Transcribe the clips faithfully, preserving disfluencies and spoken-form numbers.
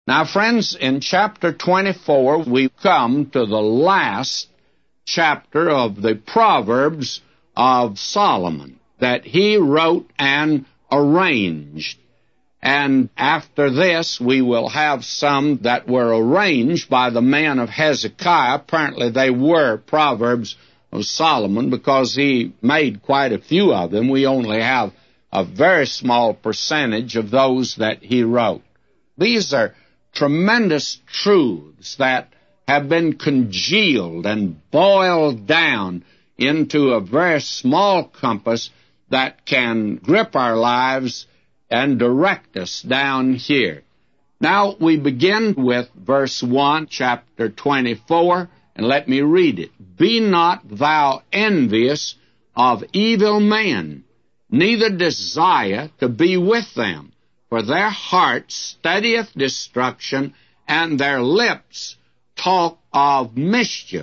Now, friends, in chapter twenty-four, we come to the last chapter of the Proverbs of Solomon that he wrote and arranged. And after this, we will have some that were arranged by the men of Hezekiah. Apparently, they were Proverbs of Solomon because he made quite a few of them. We only have a very small percentage of those that he wrote. These are tremendous truths that have been congealed and boiled down into a very small compass that can grip our lives and direct us down here. Now we begin with verse one, chapter twenty-four, and let me read it. Be not thou envious of evil men, neither desire to be with them, for their heart studieth destruction, and their lips talk of mischief.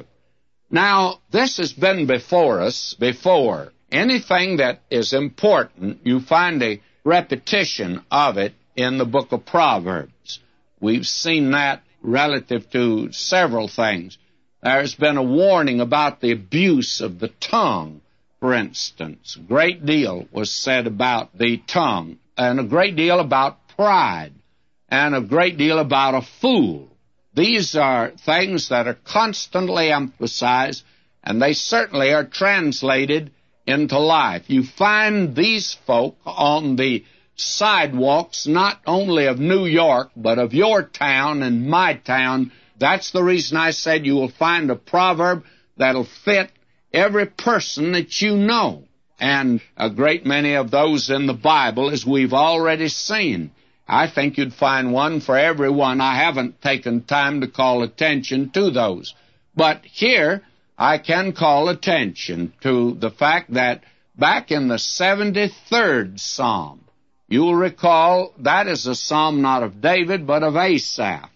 Now, this has been before us before. Anything that is important, you find a repetition of it in the book of Proverbs. We've seen that relative to several things. There's been a warning about the abuse of the tongue, for instance. A great deal was said about the tongue, and a great deal about pride, and a great deal about a fool. These are things that are constantly emphasized, and they certainly are translated into life. You find these folk on the sidewalks not only of New York, but of your town and my town. That's the reason I said you will find a proverb that'll fit every person that you know. And a great many of those in the Bible, as we've already seen. I think you'd find one for everyone. I haven't taken time to call attention to those. But here, I can call attention to the fact that back in the seventy-third Psalm, you'll recall that is a psalm not of David, but of Asaph.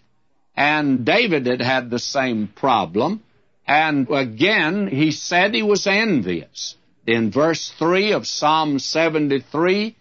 And David had had the same problem. And again, he said he was envious. In verse three of Psalm seventy-three,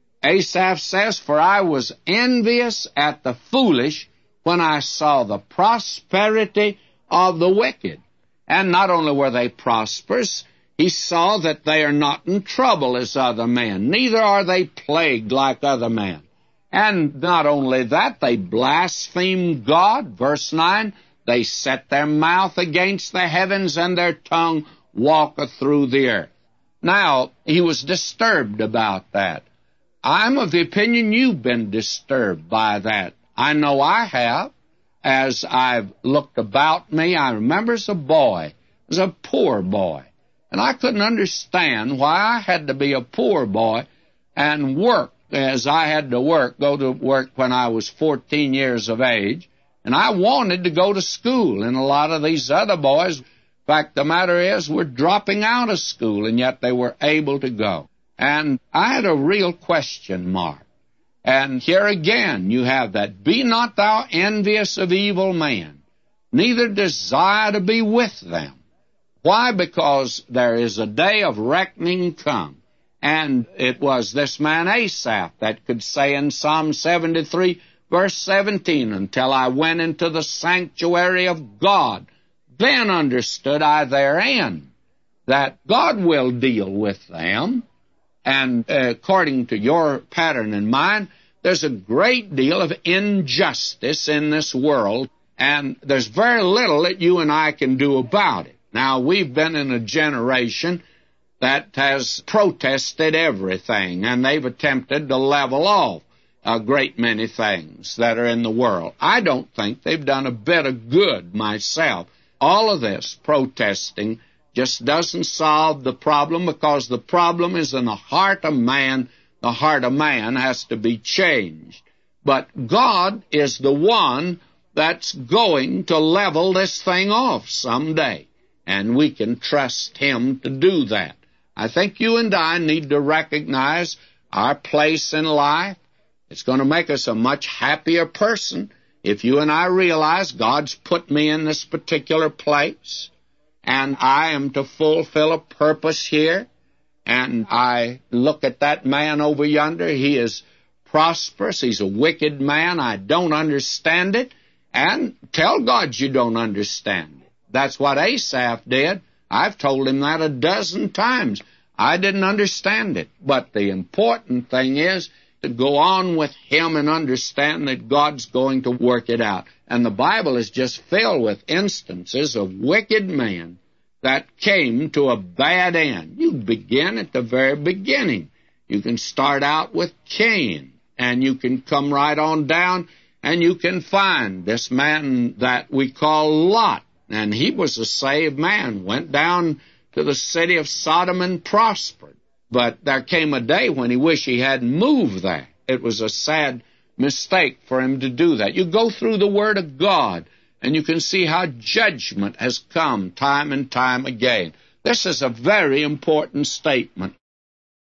Asaph says, For I was envious at the foolish when I saw the prosperity of the wicked. And not only were they prosperous, he saw that they are not in trouble as other men, neither are they plagued like other men. And not only that, they blaspheme God. Verse nine, they set their mouth against the heavens, and their tongue walketh through the earth. Now, he was disturbed about that. I'm of the opinion you've been disturbed by that. I know I have. As I've looked about me, I remember as a boy, as a poor boy, and I couldn't understand why I had to be a poor boy and work as I had to work, go to work when I was fourteen years of age, and I wanted to go to school, and a lot of these other boys, in fact, the matter is, were dropping out of school, and yet they were able to go. And I had a real question mark. And here again you have that, Be not thou envious of evil men, neither desire to be with them. Why? Because there is a day of reckoning come. And it was this man Asaph that could say in Psalm seventy-three, verse seventeen, Until I went into the sanctuary of God, then understood I therein that God will deal with them. And uh, according to your pattern and mine, there's a great deal of injustice in this world, and there's very little that you and I can do about it. Now, we've been in a generation that has protested everything, and they've attempted to level off a great many things that are in the world. I don't think they've done a bit of good myself. All of this protesting just doesn't solve the problem, because the problem is in the heart of man. The heart of man has to be changed. But God is the one that's going to level this thing off someday, and we can trust Him to do that. I think you and I need to recognize our place in life. It's going to make us a much happier person if you and I realize God's put me in this particular place, and I am to fulfill a purpose here. And I look at that man over yonder. He is prosperous. He's a wicked man. I don't understand it. And tell God you don't understand it. That's what Asaph did. I've told him that a dozen times. I didn't understand it. But the important thing is to go on with him and understand that God's going to work it out. And the Bible is just filled with instances of wicked men that came to a bad end. You begin at the very beginning. You can start out with Cain, and you can come right on down, and you can find this man that we call Lot. And he was a saved man, went down to the city of Sodom and prospered. But there came a day when he wished he hadn't moved there. It was a sad mistake for him to do that. You go through the Word of God, and you can see how judgment has come time and time again. This is a very important statement.